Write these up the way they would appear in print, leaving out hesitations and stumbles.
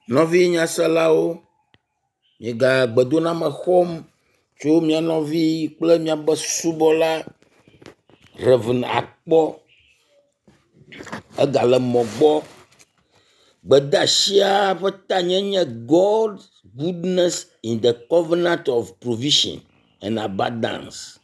Novi nyaselao, miga gbedona me xɔm tso mia novi kple miabe subɔla Reverend Akpɔ egale mɔ gbɔ. Gbedeasia ƒe tanye nye God's goodness in the covenant of provision and abundance.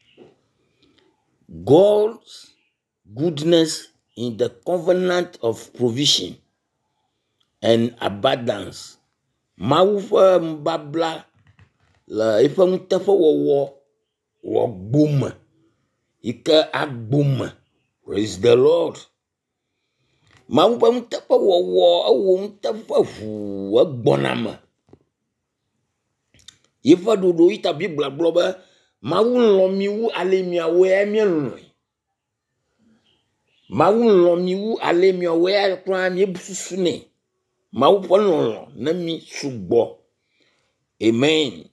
God's goodness in the covenant of provision and abundance. Mawu ƒe mbabla le eƒe nuteƒe wɔwɔ wɔgbome yike agbome. Praise the Lord. Mawu ƒe nuteƒe wɔwɔ ewo nuteƒe ʋuu egbɔna me. Yeƒe ɖoɖo yi ta Biblia gblɔ be Mawu lɔ̃ mi wu ale miawoe mielɔ̃e. Mawu lɔ̃ mi wu ale miawoe kura miesusunɛ. Mawu ƒe lɔlɔ̃ ne mi sugbɔ. Amen.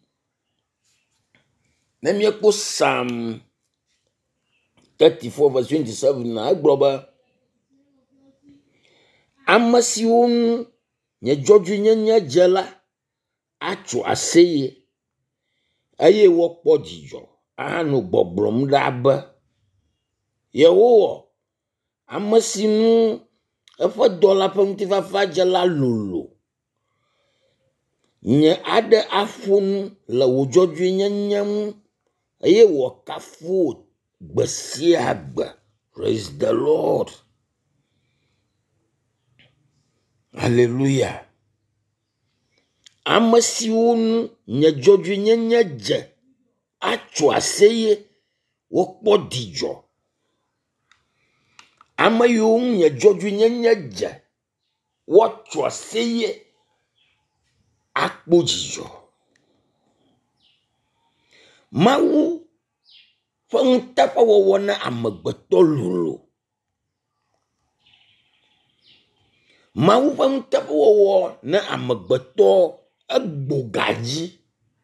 Ne miekpɔ Psalm 34 verse 27 na egblɔ be ame siwo ŋu nye dzɔdzɔenyenye dze la atso aseye eye woakpɔ dzidzɔ anɔ gbɔgblɔm ɖa be Yehowa ame si ŋu eƒe dɔla ƒe ŋutifafa dze la lolo. Nye aɖe aƒo nu le wò dzɔdzɔenyenye ŋu eye wòakafu wò gbe sia gbe. Praise the Lord. Hallelujah. Ame siwo ŋu nye dzɔdzɔenyenye dze atso aseye wokpɔ dzidzɔ. Ame yiwo ŋu nye dzɔdzɔenyenye dze wotso aseye akpɔ dzidzɔ. Mawu ƒe nuteƒe wɔwɔ na amegbetɔ lolo. Mawu ƒe nuteƒe wɔwɔ na amegbetɔ egbo gadzi.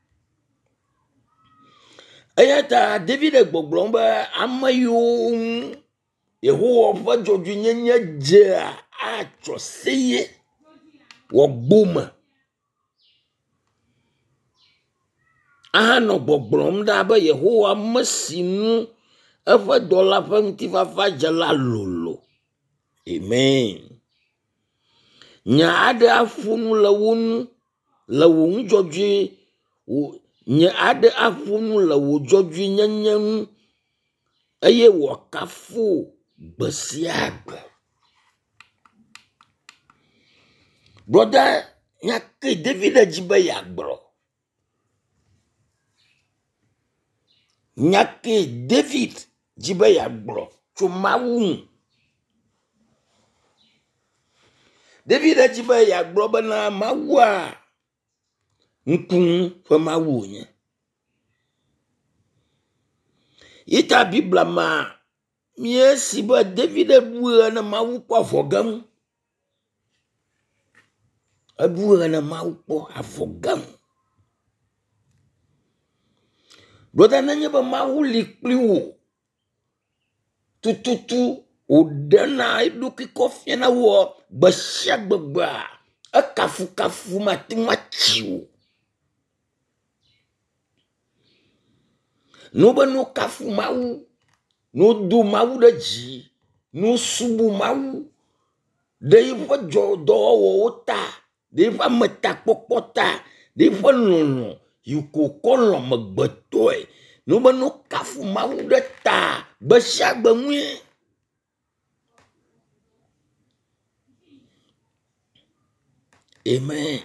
Eya ta David gbɔgblɔm be ame yiwo ŋu Yehowa ƒe dzɔdzɔenyenye dzea atso aseye wɔgbome. Ahanɔ gbɔgblɔm ɖa be Yehowa ame si ŋu eƒe dɔla ƒe ŋutifafa dze la lolo. Amen. Nye aɖe aƒo nu le wo ŋu le wò ŋu dzɔdzɔe. Nye aɖe aƒo nu le wò dzɔdzɔenyenye ŋu eye wòakafu gbe sia gbe. Brother nyake David dzi be yeagblɔ. Nyake David dzi be yeagblɔ tso Mawu ŋu. David dzi be yeagblɔ bena Mawua ŋkuŋu ƒe Mawu wònye. Yita Biblia ma miesi be David ɖu ne Mawu kpɔ avɔgãŋu. Eɖu ne Mawu kpɔ avɔgãŋu. Brother nenye be Mawu li kpli wo tututu wòɖena eɖokui kɔ fiana wo gbe sia gbegbea ekafukafu mate ŋu atsi wo. No be no kafu Mawu, no do Mawu ɖe dzi, no subu Mawu ɖe yiƒe dɔwɔwɔwo ta, ɖe yiƒe ametakpɔkpɔ ta, ɖe yiƒe lɔlɔ̃ yi ko kɔ lɔ̃ megbetɔe. No be no kafu Mawu ɖe ta gbe sia gbe ŋue. Amen.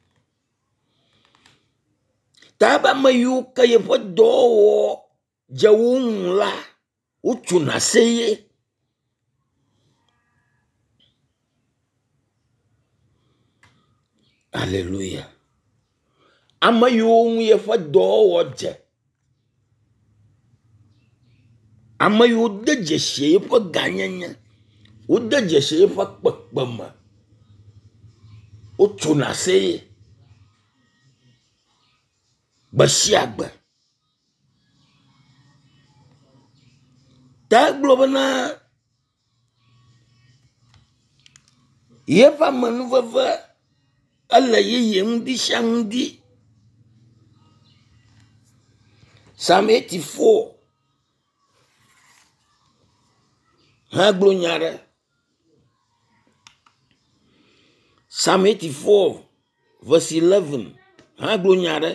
Ta be ame yiwo ke yeƒe dɔwɔwɔ dze wo ŋu la, wotsona aseye. Hallelujah. Ame yiwo ŋu yeƒe dɔwɔwɔ dze. Ame yiwo de dzesi yeƒe gãnyenye, wode dzesi yeƒe kpekpeme, wotsona aseye gbe sia gbe. Ta egblɔ bena yeƒe amenuveve ele yeye ŋdi sia ŋdi. Psalm 84 ha glo nyare. Psalm 84 verse 11 ha glo nyare.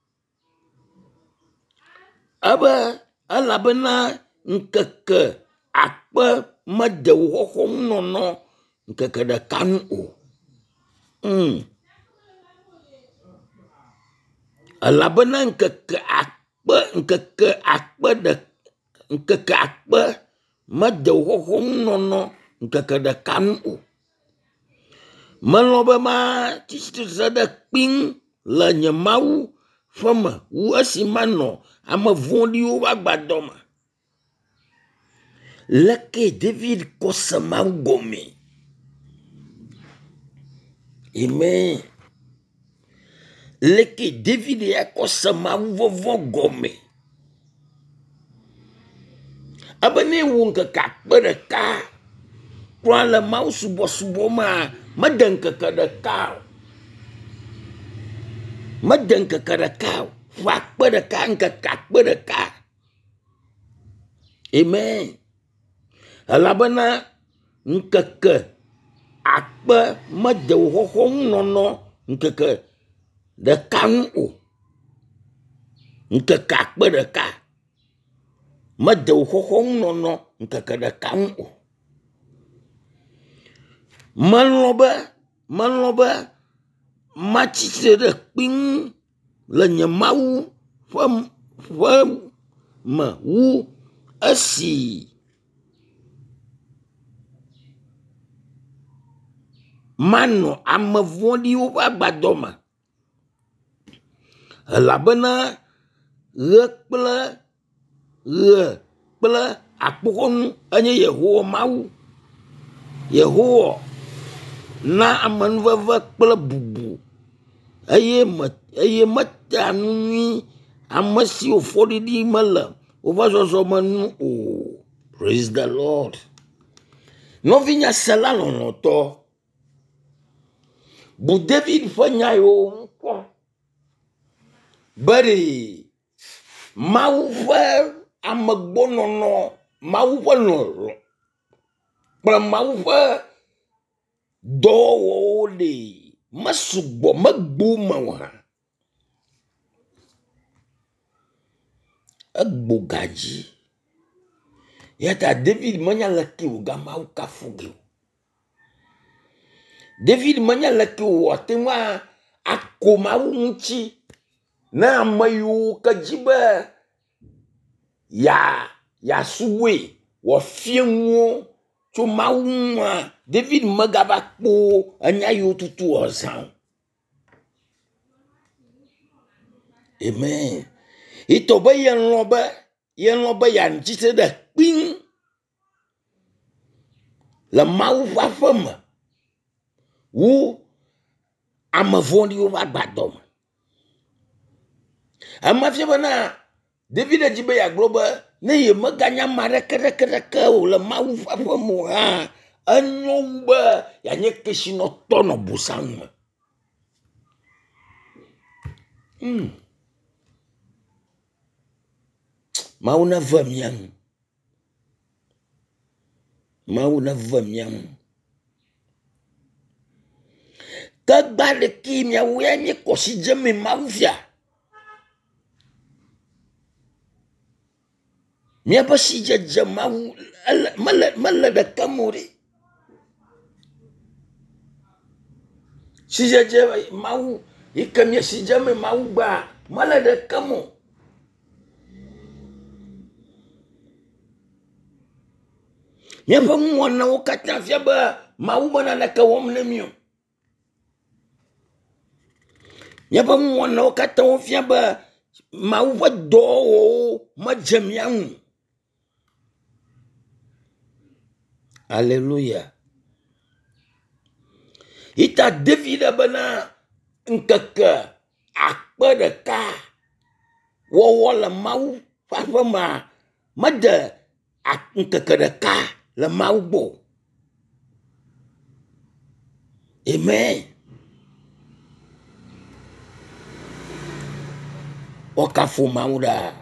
Aba alabena nkeke akpe mede woxo nono nkeke de kanu o. Alabena nkeke akpe mede woxo nono nkeke de kanu o. Melobe ma titse de kping le nye Mawu feme wu esi mano ame vɔ̃ɖiwo va gbadɔme. Leke David kose Mawu gome. Amen. Leke David ya kose Mawu vovo gome. Abene wu nkeke akpe ɖeka kura le Mawu subo ma mede nkeke ɖeka o. Mede nkeke ɖeka o. Fa akpe ɖeka nkeke akpe ɖeka. Amen. Elabena nkeke akpe mede woxoxo nono nkeke ɖeka ŋu o. Nkeke akpe ɖeka mede woxoxo nono nkeke ɖeka ŋu o. Melobe matsitre ɖe kping le nye Mawu ƒe me wu esi mano ame vɔ̃ɖiwo ƒe agbadɔme. Elabena ɣe kple akpoxɔnu enye Yehowa Mawu. Yehowa na amenuveve kple bubu eye metea nu nyui ame siwo fɔɖiɖi mele woƒe zɔzɔme nu o. Praise the Lord. Nɔvinya se la lɔlɔ̃tɔ. Bu David ƒe nya yiwo ŋkɔ. Beri Mawu ƒe amegbɔnɔnɔ, Mawu ƒe lɔlɔ̃ kple Mawu ƒe dɔwɔwɔwo le mesugbɔ megbo me o hã. Egbo gadzi. Yata David menya leke woga Mawu kafu ge o. David menya leke wo ateŋu ako Mawu ŋuti ne ame yiwo ke dzi be ya subue wòafie ŋuwo tso Mawu ŋua. David megava kpo enya yiwo tutu wòzã o. Amen. Ito be yenlɔ be yantsitre ɖe kping le Mawu ƒe aƒe me wu ame vɔ̃ɖiwo ƒe agbadɔme. Emefia bena David dzi be yagblɔ be ne ye meganya ame ɖeke o le Mawu ƒe aƒe me o hã, enyo wu be yanye kesinɔtɔ nɔ bosam me. Mawu neve mia ŋu. Mawu neve mia ŋu. Ke gba ɖeke miawo ya nye kɔsi dzeme Mawu fia. Miabe si dzedze Mawu mele ɖeke mo ɖe. Si dzedze Mawu yi ke mia si dzeme Mawu gba mele ɖeke mo. Miaƒe nuwɔnawo katã fia be Mawu me naneke wɔm ne mi o. Miaƒe nuwɔnawo katã wofia be Mawu ƒe dɔwɔwɔwo medze mia ŋu. Alléluia. Ita David bena nkeke akpe ɖeka wɔwɔ le Mawu ƒe aƒe me mede nkeke ɖeka le Mawu gbɔ. Amen. Okafu mauda.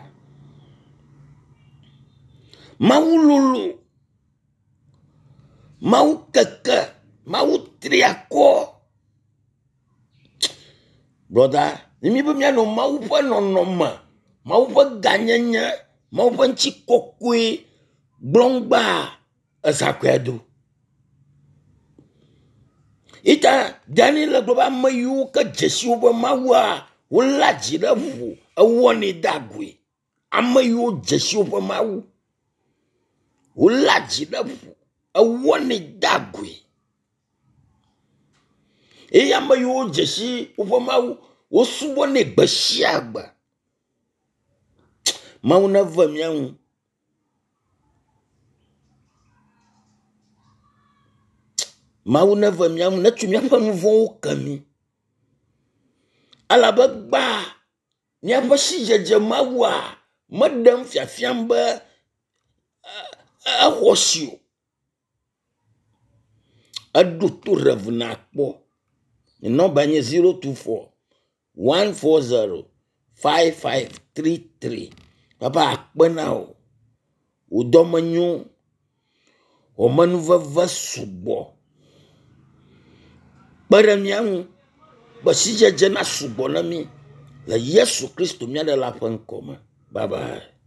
Mau lulu. Mau keke. Mau triako. Brother, nimi bemia no mau pa nonoma. Mau pa ganyanya. Mau pa nchikokwe. Blongba. Asakwedu. Ita Daniel globa mayu ka Jesu ba mawa. Wala jiravu. Awoni dagwe. Amayu Jesu ba mawu. Wala jiravu. Awoni dagwe. Amayu Jesu ba mawu. Wosuwone gbashiagba. Mawu na vamyangu. Mawu na vamyangu na tumya pa mvon kami. Alabagba nyapa shijeje mawa madam fiafiamba ahosio adutu revna kpo number 024 140 5533 papa akpenao udomanyo o manuvava subo baramian basija jena subo na mi la Yesu Kristo miada la pankoma. Bye bye.